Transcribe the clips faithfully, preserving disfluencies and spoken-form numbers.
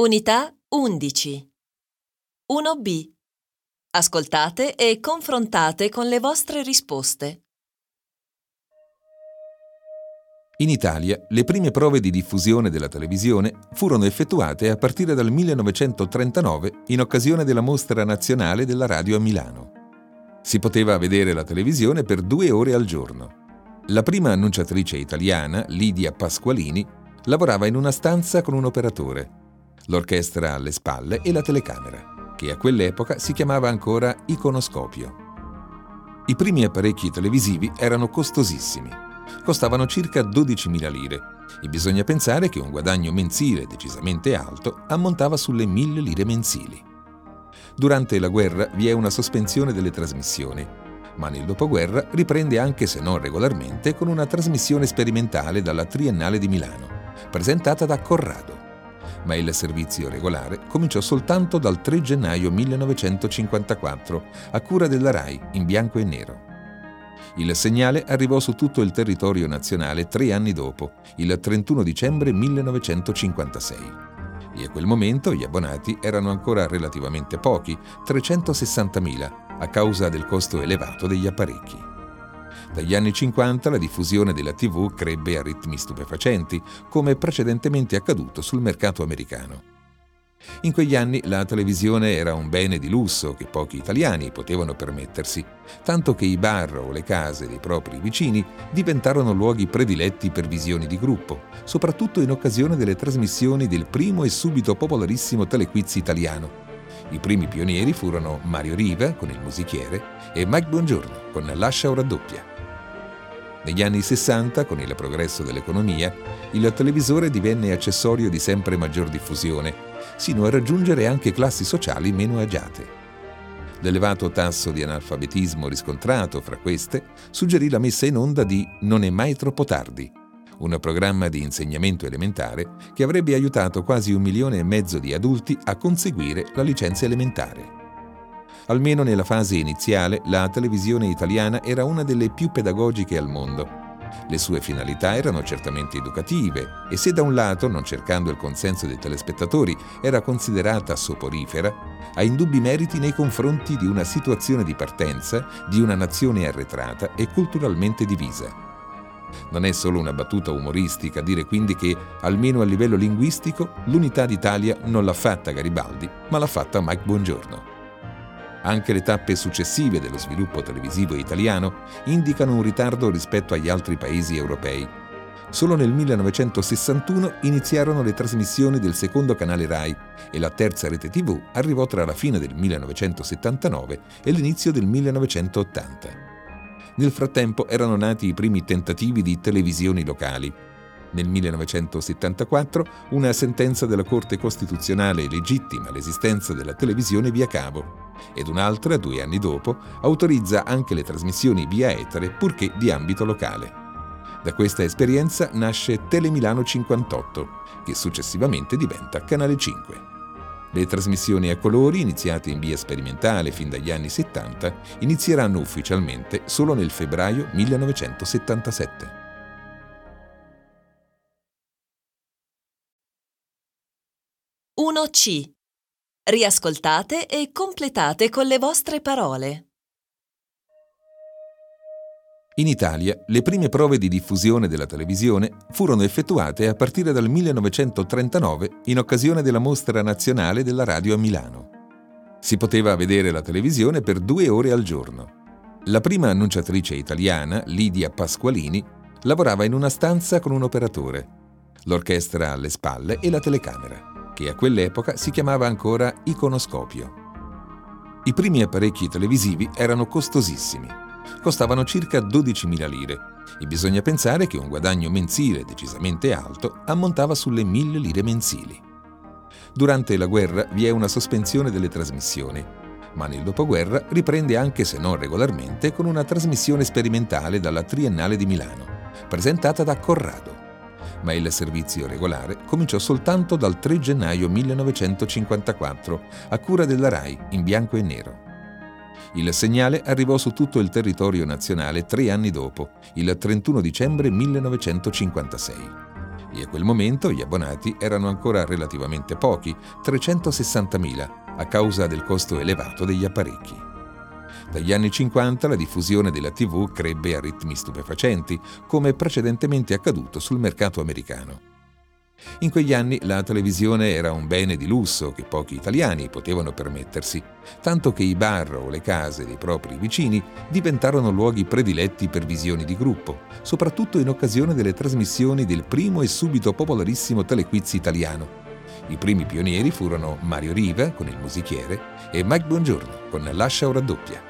Unità undici. uno B. Ascoltate e confrontate con le vostre risposte. In Italia, le prime prove di diffusione della televisione furono effettuate a partire dal millenovecentotrentanove in occasione della Mostra Nazionale della Radio a Milano. Si poteva vedere la televisione per due ore al giorno. La prima annunciatrice italiana, Lidia Pasqualini, lavorava in una stanza con un operatore, l'orchestra alle spalle e la telecamera, che a quell'epoca si chiamava ancora iconoscopio. I primi apparecchi televisivi erano costosissimi. Costavano circa dodicimila lire e bisogna pensare che un guadagno mensile decisamente alto ammontava sulle mille lire mensili. Durante la guerra vi è una sospensione delle trasmissioni, ma nel dopoguerra riprende anche se non regolarmente con una trasmissione sperimentale dalla Triennale di Milano, presentata da Corrado. Ma il servizio regolare cominciò soltanto dal tre gennaio millenovecentocinquantaquattro a cura della RAI in bianco e nero. Il segnale arrivò su tutto il territorio nazionale tre anni dopo, il trentuno dicembre millenovecentocinquantasei. E a quel momento gli abbonati erano ancora relativamente pochi, trecentosessantamila, a causa del costo elevato degli apparecchi. Dagli anni cinquanta la diffusione della tivù crebbe a ritmi stupefacenti, come precedentemente accaduto sul mercato americano. In quegli anni la televisione era un bene di lusso che pochi italiani potevano permettersi, tanto che i bar o le case dei propri vicini diventarono luoghi prediletti per visioni di gruppo, soprattutto in occasione delle trasmissioni del primo e subito popolarissimo telequiz italiano. I primi pionieri furono Mario Riva con Il Musichiere e Mike Bongiorno con Lascia o raddoppia. Negli anni sessanta, con il progresso dell'economia, il televisore divenne accessorio di sempre maggior diffusione, sino a raggiungere anche classi sociali meno agiate. L'elevato tasso di analfabetismo riscontrato fra queste suggerì la messa in onda di Non è mai troppo tardi, un programma di insegnamento elementare che avrebbe aiutato quasi un milione e mezzo di adulti a conseguire la licenza elementare. Almeno nella fase iniziale, la televisione italiana era una delle più pedagogiche al mondo. Le sue finalità erano certamente educative e se da un lato, non cercando il consenso dei telespettatori, era considerata soporifera, ha indubbi meriti nei confronti di una situazione di partenza di una nazione arretrata e culturalmente divisa. Non è solo una battuta umoristica dire quindi che, almeno a livello linguistico, l'unità d'Italia non l'ha fatta Garibaldi, ma l'ha fatta Mike Bongiorno. Anche le tappe successive dello sviluppo televisivo italiano indicano un ritardo rispetto agli altri paesi europei. Solo nel millenovecentosessantuno iniziarono le trasmissioni del secondo canale RAI e la terza rete tivù arrivò tra la fine del millenovecentosettantanove e l'inizio del millenovecentottanta. Nel frattempo erano nati i primi tentativi di televisioni locali. Nel millenovecentosettantaquattro una sentenza della Corte Costituzionale legittima l'esistenza della televisione via cavo ed un'altra, due anni dopo, autorizza anche le trasmissioni via etere purché di ambito locale. Da questa esperienza nasce Telemilano cinquantotto, che successivamente diventa Canale cinque. Le trasmissioni a colori, iniziate in via sperimentale fin dagli anni settanta, inizieranno ufficialmente solo nel febbraio millenovecentosettantasette. uno C. Riascoltate e completate con le vostre parole. In Italia, le prime prove di diffusione della televisione furono effettuate a partire dal millenovecentotrentanove in occasione della Mostra Nazionale della Radio a Milano. Si poteva vedere la televisione per due ore al giorno. La prima annunciatrice italiana, Lidia Pasqualini, lavorava in una stanza con un operatore, l'orchestra alle spalle e la telecamera, che a quell'epoca si chiamava ancora iconoscopio. I primi apparecchi televisivi erano costosissimi. Costavano circa dodicimila lire e bisogna pensare che un guadagno mensile decisamente alto ammontava sulle mille lire mensili. Durante la guerra vi è una sospensione delle trasmissioni, ma nel dopoguerra riprende anche se non regolarmente con una trasmissione sperimentale dalla Triennale di Milano, presentata da Corrado. Ma il servizio regolare cominciò soltanto dal tre gennaio millenovecentocinquantaquattro a cura della RAI in bianco e nero. Il segnale arrivò su tutto il territorio nazionale tre anni dopo, il trentuno dicembre millenovecentocinquantasei. E e a quel momento gli abbonati erano ancora relativamente pochi, trecentosessantamila, a causa del costo elevato degli apparecchi. Dagli anni cinquanta la diffusione della tivù crebbe a ritmi stupefacenti, come precedentemente accaduto sul mercato americano. In quegli anni la televisione era un bene di lusso che pochi italiani potevano permettersi, tanto che i bar o le case dei propri vicini diventarono luoghi prediletti per visioni di gruppo, soprattutto in occasione delle trasmissioni del primo e subito popolarissimo telequiz italiano. I primi pionieri furono Mario Riva con Il Musichiere e Mike Bongiorno con Lascia o raddoppia.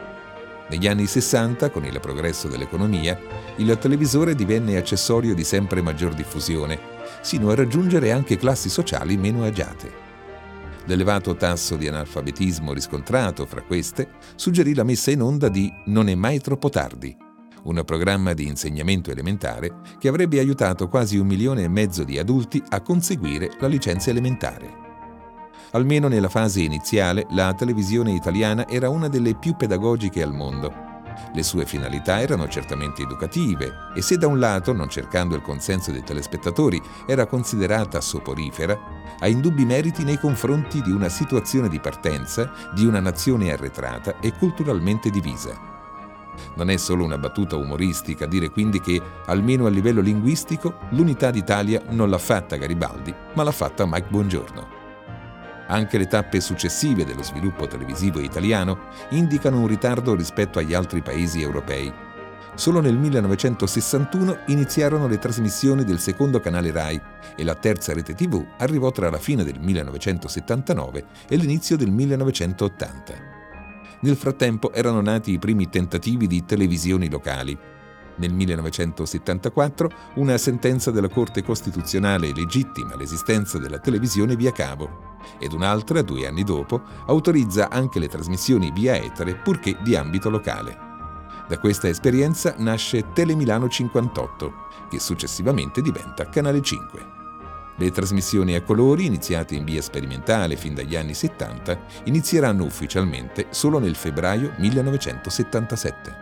Negli anni sessanta, con il progresso dell'economia, il televisore divenne accessorio di sempre maggior diffusione, sino a raggiungere anche classi sociali meno agiate. L'elevato tasso di analfabetismo riscontrato fra queste suggerì la messa in onda di Non è mai troppo tardi, un programma di insegnamento elementare che avrebbe aiutato quasi un milione e mezzo di adulti a conseguire la licenza elementare. Almeno nella fase iniziale, la televisione italiana era una delle più pedagogiche al mondo. Le sue finalità erano certamente educative e se da un lato, non cercando il consenso dei telespettatori, era considerata soporifera, ha indubbi meriti nei confronti di una situazione di partenza di una nazione arretrata e culturalmente divisa. Non è solo una battuta umoristica dire quindi che, almeno a livello linguistico, l'unità d'Italia non l'ha fatta Garibaldi, ma l'ha fatta Mike Bongiorno. Anche le tappe successive dello sviluppo televisivo italiano indicano un ritardo rispetto agli altri paesi europei. Solo nel millenovecentosessantuno iniziarono le trasmissioni del secondo canale Rai e la terza rete tivù arrivò tra la fine del millenovecentosettantanove e l'inizio del millenovecentottanta. Nel frattempo erano nati i primi tentativi di televisioni locali. Nel millenovecentosettantaquattro una sentenza della Corte Costituzionale legittima l'esistenza della televisione via cavo ed un'altra, due anni dopo, autorizza anche le trasmissioni via etere purché di ambito locale. Da questa esperienza nasce Telemilano cinquantotto, che successivamente diventa Canale cinque. Le trasmissioni a colori, iniziate in via sperimentale fin dagli anni settanta, inizieranno ufficialmente solo nel febbraio millenovecentosettantasette.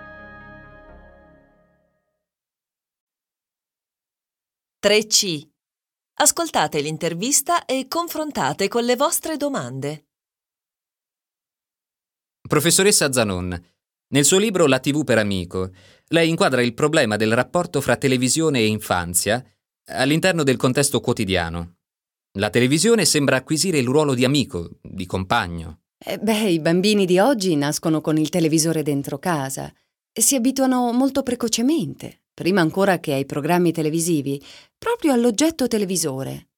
tre C. Ascoltate l'intervista e confrontate con le vostre domande. Professoressa Zanon, nel suo libro La tivù per amico, lei inquadra il problema del rapporto fra televisione e infanzia all'interno del contesto quotidiano. La televisione sembra acquisire il ruolo di amico, di compagno. Eh beh, i bambini di oggi nascono con il televisore dentro casa e si abituano molto precocemente, prima ancora che ai programmi televisivi, proprio all'oggetto televisore.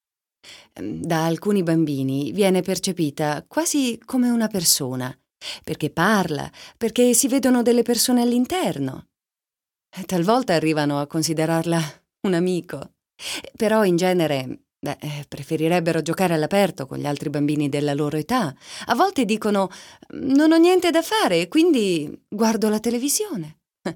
Da alcuni bambini viene percepita quasi come una persona, perché parla, perché si vedono delle persone all'interno. Talvolta arrivano a considerarla un amico, però in genere beh, preferirebbero giocare all'aperto con gli altri bambini della loro età. A volte dicono «non ho niente da fare, quindi guardo la televisione».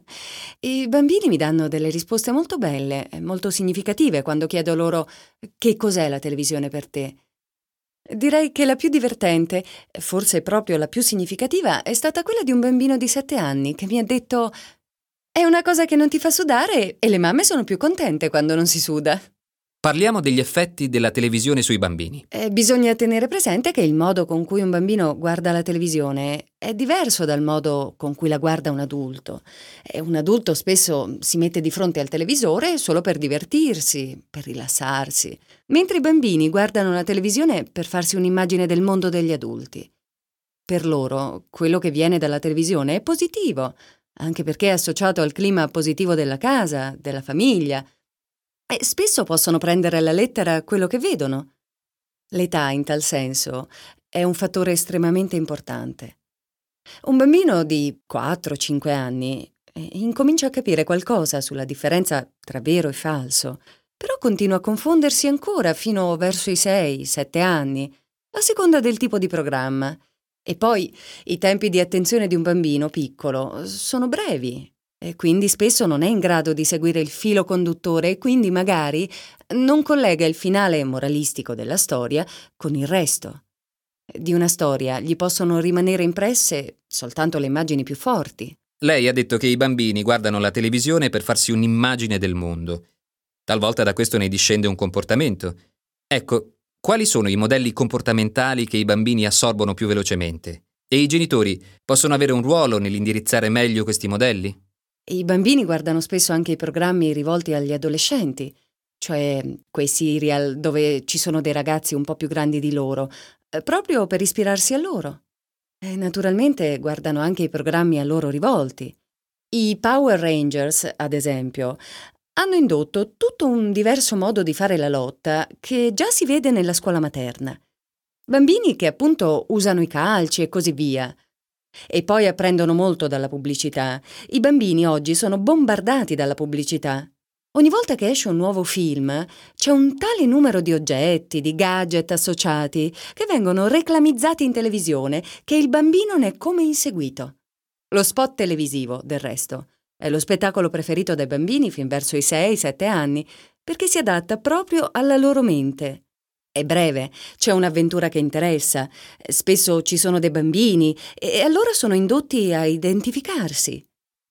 I bambini mi danno delle risposte molto belle, molto significative quando chiedo loro «che cos'è la televisione per te?». Direi che la più divertente, forse proprio la più significativa, è stata quella di un bambino di sette anni che mi ha detto «è una cosa che non ti fa sudare e le mamme sono più contente quando non si suda». Parliamo degli effetti della televisione sui bambini. Eh, bisogna tenere presente che il modo con cui un bambino guarda la televisione è diverso dal modo con cui la guarda un adulto. E un adulto spesso si mette di fronte al televisore solo per divertirsi, per rilassarsi, mentre i bambini guardano la televisione per farsi un'immagine del mondo degli adulti. Per loro, quello che viene dalla televisione è positivo, anche perché è associato al clima positivo della casa, della famiglia, e spesso possono prendere alla lettera quello che vedono. L'età, in tal senso, è un fattore estremamente importante. Un bambino di quattro cinque anni incomincia a capire qualcosa sulla differenza tra vero e falso, però continua a confondersi ancora fino verso i sei sette anni, a seconda del tipo di programma. E poi i tempi di attenzione di un bambino piccolo sono brevi, e quindi spesso non è in grado di seguire il filo conduttore e quindi magari non collega il finale moralistico della storia con il resto. Di una storia gli possono rimanere impresse soltanto le immagini più forti. Lei ha detto che i bambini guardano la televisione per farsi un'immagine del mondo. Talvolta da questo ne discende un comportamento. Ecco, quali sono i modelli comportamentali che i bambini assorbono più velocemente? E i genitori possono avere un ruolo nell'indirizzare meglio questi modelli? I bambini guardano spesso anche i programmi rivolti agli adolescenti, cioè quei serial dove ci sono dei ragazzi un po' più grandi di loro, eh, proprio per ispirarsi a loro. E naturalmente guardano anche i programmi a loro rivolti. I Power Rangers, ad esempio, hanno indotto tutto un diverso modo di fare la lotta che già si vede nella scuola materna. Bambini che appunto usano i calci e così via. E poi apprendono molto dalla pubblicità. I bambini oggi sono bombardati dalla pubblicità. Ogni volta che esce un nuovo film, c'è un tale numero di oggetti, di gadget associati, che vengono reclamizzati in televisione che il bambino ne è come inseguito. Lo spot televisivo, del resto, è lo spettacolo preferito dai bambini fin verso i sei sette anni, perché si adatta proprio alla loro mente. È breve, c'è un'avventura che interessa, spesso ci sono dei bambini e allora sono indotti a identificarsi.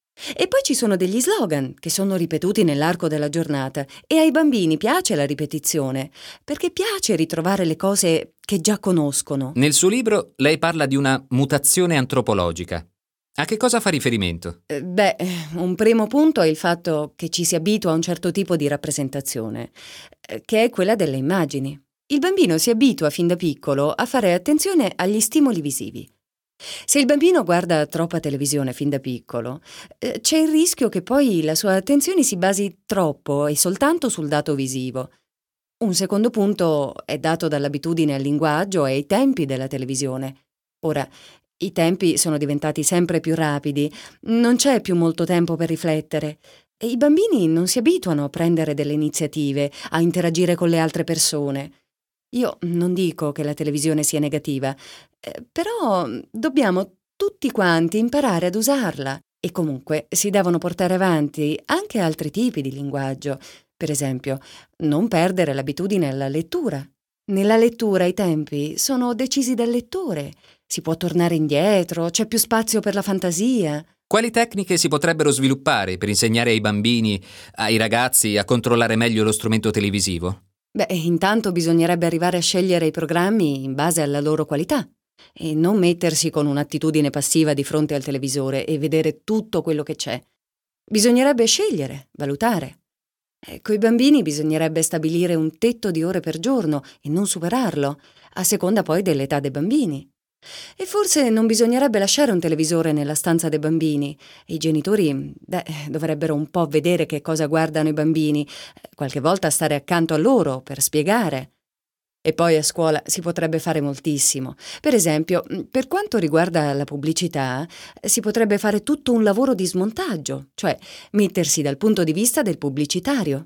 E poi ci sono degli slogan che sono ripetuti nell'arco della giornata e ai bambini piace la ripetizione, perché piace ritrovare le cose che già conoscono. Nel suo libro lei parla di una mutazione antropologica. A che cosa fa riferimento? Eh, Beh, un primo punto è il fatto che ci si abitua a un certo tipo di rappresentazione, eh, che è quella delle immagini. Il bambino si abitua fin da piccolo a fare attenzione agli stimoli visivi. Se il bambino guarda troppa televisione fin da piccolo, eh, c'è il rischio che poi la sua attenzione si basi troppo e soltanto sul dato visivo. Un secondo punto è dato dall'abitudine al linguaggio e ai tempi della televisione. Ora, i tempi sono diventati sempre più rapidi, non c'è più molto tempo per riflettere e i bambini non si abituano a prendere delle iniziative, a interagire con le altre persone. Io non dico che la televisione sia negativa, eh, però dobbiamo tutti quanti imparare ad usarla e comunque si devono portare avanti anche altri tipi di linguaggio. Per esempio, non perdere l'abitudine alla lettura. Nella lettura i tempi sono decisi dal lettore. Si può tornare indietro, c'è più spazio per la fantasia. Quali tecniche si potrebbero sviluppare per insegnare ai bambini, ai ragazzi, a controllare meglio lo strumento televisivo? Beh, intanto bisognerebbe arrivare a scegliere i programmi in base alla loro qualità e non mettersi con un'attitudine passiva di fronte al televisore e vedere tutto quello che c'è. Bisognerebbe scegliere, valutare. E coi bambini bisognerebbe stabilire un tetto di ore per giorno e non superarlo, a seconda poi dell'età dei bambini. E forse non bisognerebbe lasciare un televisore nella stanza dei bambini. I genitori, beh, dovrebbero un po' vedere che cosa guardano i bambini, qualche volta stare accanto a loro per spiegare. E poi a scuola si potrebbe fare moltissimo. Per esempio, per quanto riguarda la pubblicità, si potrebbe fare tutto un lavoro di smontaggio, cioè mettersi dal punto di vista del pubblicitario.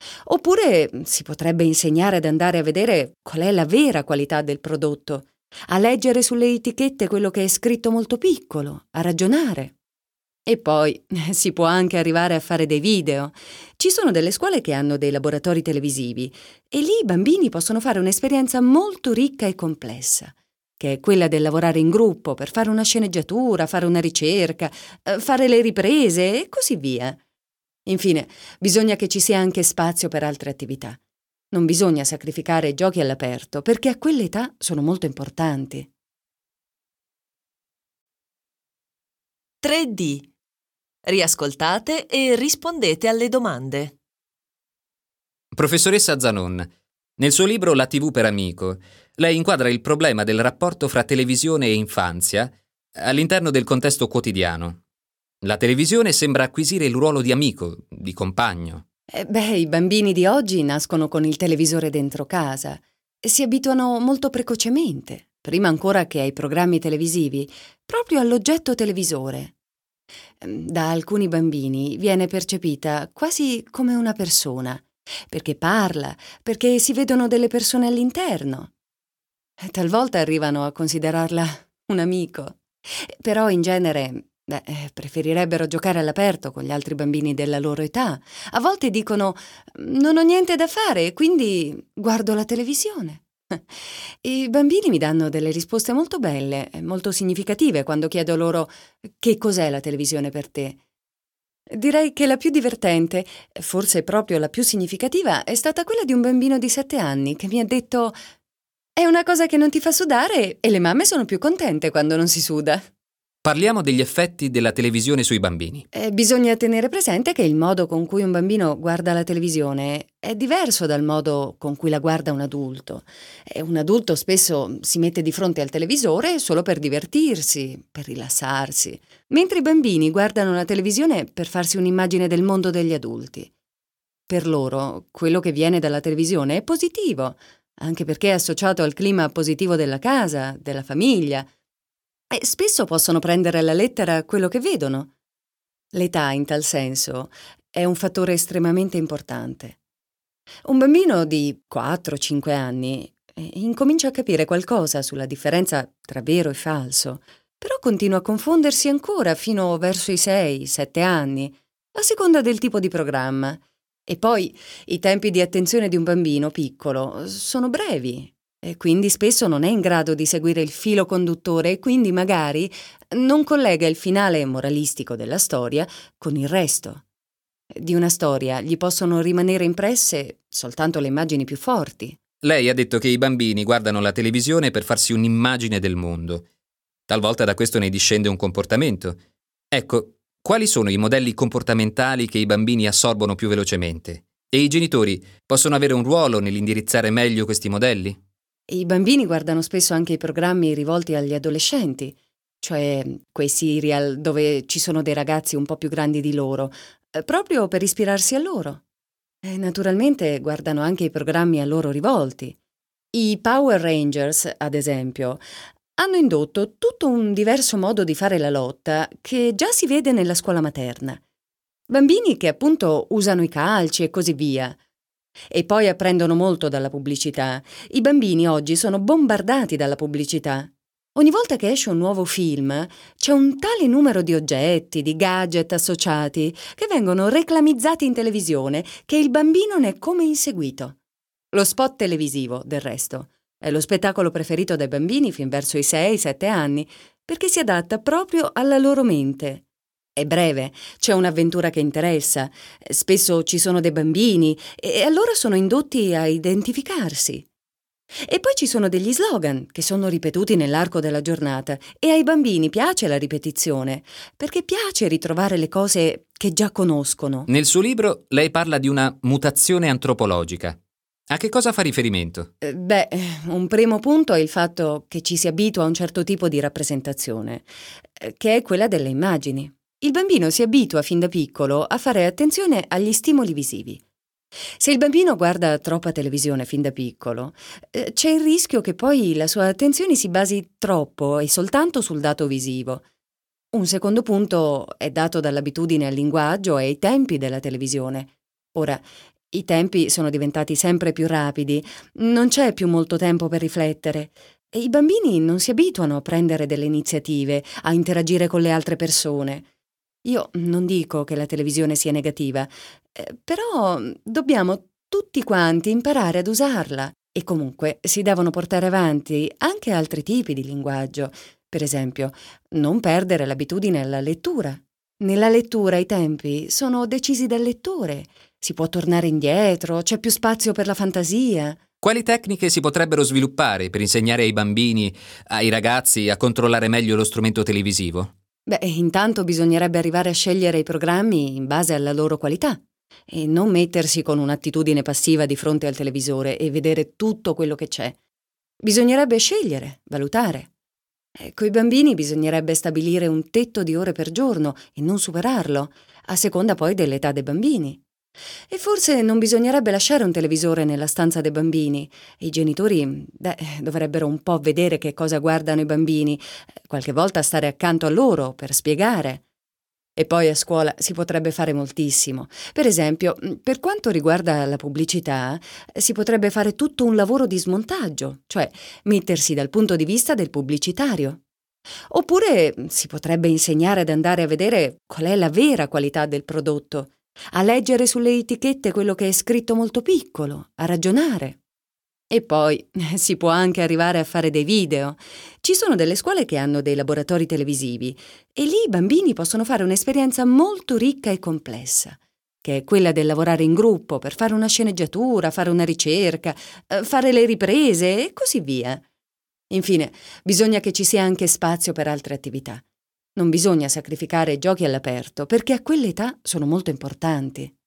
Oppure si potrebbe insegnare ad andare a vedere qual è la vera qualità del prodotto, a leggere sulle etichette quello che è scritto molto piccolo, a ragionare. E poi si può anche arrivare a fare dei video. Ci sono delle scuole che hanno dei laboratori televisivi e lì i bambini possono fare un'esperienza molto ricca e complessa, che è quella del lavorare in gruppo per fare una sceneggiatura, fare una ricerca, fare le riprese e così via. Infine, bisogna che ci sia anche spazio per altre attività. Non bisogna sacrificare i giochi all'aperto, perché a quell'età sono molto importanti. tre D. Riascoltate e rispondete alle domande. Professoressa Zanon, nel suo libro La tivù per amico, lei inquadra il problema del rapporto fra televisione e infanzia all'interno del contesto quotidiano. La televisione sembra acquisire il ruolo di amico, di compagno. Eh beh, i bambini di oggi nascono con il televisore dentro casa e si abituano molto precocemente, prima ancora che ai programmi televisivi, proprio all'oggetto televisore. Da alcuni bambini viene percepita quasi come una persona, perché parla, perché si vedono delle persone all'interno. Talvolta arrivano a considerarla un amico, però in genere beh, preferirebbero giocare all'aperto con gli altri bambini della loro età. A volte dicono «non ho niente da fare, quindi guardo la televisione». I bambini mi danno delle risposte molto belle, molto significative quando chiedo loro «che cos'è la televisione per te?». Direi che la più divertente, forse proprio la più significativa, è stata quella di un bambino di sette anni che mi ha detto: «È una cosa che non ti fa sudare e le mamme sono più contente quando non si suda». Parliamo degli effetti della televisione sui bambini. Eh, bisogna tenere presente che il modo con cui un bambino guarda la televisione è diverso dal modo con cui la guarda un adulto. E un adulto spesso si mette di fronte al televisore solo per divertirsi, per rilassarsi, mentre i bambini guardano la televisione per farsi un'immagine del mondo degli adulti. Per loro, quello che viene dalla televisione è positivo, anche perché è associato al clima positivo della casa, della famiglia. E spesso possono prendere alla lettera quello che vedono. L'età, in tal senso, è un fattore estremamente importante. Un bambino di quattro cinque anni eh, incomincia a capire qualcosa sulla differenza tra vero e falso, però continua a confondersi ancora fino verso i sei sette anni, a seconda del tipo di programma. E poi i tempi di attenzione di un bambino piccolo sono brevi. E quindi spesso non è in grado di seguire il filo conduttore e quindi magari non collega il finale moralistico della storia con il resto. Di una storia gli possono rimanere impresse soltanto le immagini più forti. Lei ha detto che i bambini guardano la televisione per farsi un'immagine del mondo. Talvolta da questo ne discende un comportamento. Ecco, quali sono i modelli comportamentali che i bambini assorbono più velocemente? E i genitori possono avere un ruolo nell'indirizzare meglio questi modelli? I bambini guardano spesso anche i programmi rivolti agli adolescenti, cioè quei serial dove ci sono dei ragazzi un po' più grandi di loro, eh, proprio per ispirarsi a loro. E naturalmente guardano anche i programmi a loro rivolti. I Power Rangers, ad esempio, hanno indotto tutto un diverso modo di fare la lotta che già si vede nella scuola materna. Bambini che appunto usano i calci e così via. E poi apprendono molto dalla pubblicità. I bambini oggi sono bombardati dalla pubblicità. Ogni volta che esce un nuovo film, c'è un tale numero di oggetti, di gadget associati, che vengono reclamizzati in televisione, che il bambino ne è come inseguito. Lo spot televisivo, del resto, è lo spettacolo preferito dai bambini fin verso i sei sette anni, perché si adatta proprio alla loro mente. È breve, c'è un'avventura che interessa, spesso ci sono dei bambini e allora sono indotti a identificarsi. E poi ci sono degli slogan che sono ripetuti nell'arco della giornata e ai bambini piace la ripetizione, perché piace ritrovare le cose che già conoscono. Nel suo libro lei parla di una mutazione antropologica. A che cosa fa riferimento? Eh, Beh, un primo punto è il fatto che ci si abitua a un certo tipo di rappresentazione, eh, che è quella delle immagini. Il bambino si abitua fin da piccolo a fare attenzione agli stimoli visivi. Se il bambino guarda troppa televisione fin da piccolo, eh, c'è il rischio che poi la sua attenzione si basi troppo e soltanto sul dato visivo. Un secondo punto è dato dall'abitudine al linguaggio e ai tempi della televisione. Ora, i tempi sono diventati sempre più rapidi, non c'è più molto tempo per riflettere. E i bambini non si abituano a prendere delle iniziative, a interagire con le altre persone. Io non dico che la televisione sia negativa, eh, però dobbiamo tutti quanti imparare ad usarla e comunque si devono portare avanti anche altri tipi di linguaggio. Per esempio, non perdere l'abitudine alla lettura. Nella lettura i tempi sono decisi dal lettore. Si può tornare indietro, c'è più spazio per la fantasia. Quali tecniche si potrebbero sviluppare per insegnare ai bambini, ai ragazzi, a controllare meglio lo strumento televisivo? Beh, intanto bisognerebbe arrivare a scegliere i programmi in base alla loro qualità e non mettersi con un'attitudine passiva di fronte al televisore e vedere tutto quello che c'è. Bisognerebbe scegliere, valutare. E coi bambini bisognerebbe stabilire un tetto di ore per giorno e non superarlo, a seconda poi dell'età dei bambini. E forse non bisognerebbe lasciare un televisore nella stanza dei bambini. I genitori, beh, dovrebbero un po' vedere che cosa guardano i bambini, qualche volta stare accanto a loro per spiegare. E poi a scuola si potrebbe fare moltissimo. Per esempio, per quanto riguarda la pubblicità, si potrebbe fare tutto un lavoro di smontaggio, cioè mettersi dal punto di vista del pubblicitario. Oppure si potrebbe insegnare ad andare a vedere qual è la vera qualità del prodotto, a leggere sulle etichette quello che è scritto molto piccolo, a ragionare. E poi si può anche arrivare a fare dei video. Ci sono delle scuole che hanno dei laboratori televisivi e lì i bambini possono fare un'esperienza molto ricca e complessa, che è quella del lavorare in gruppo per fare una sceneggiatura, fare una ricerca, fare le riprese e così via. Infine, bisogna che ci sia anche spazio per altre attività. Non bisogna sacrificare giochi all'aperto, perché a quell'età sono molto importanti.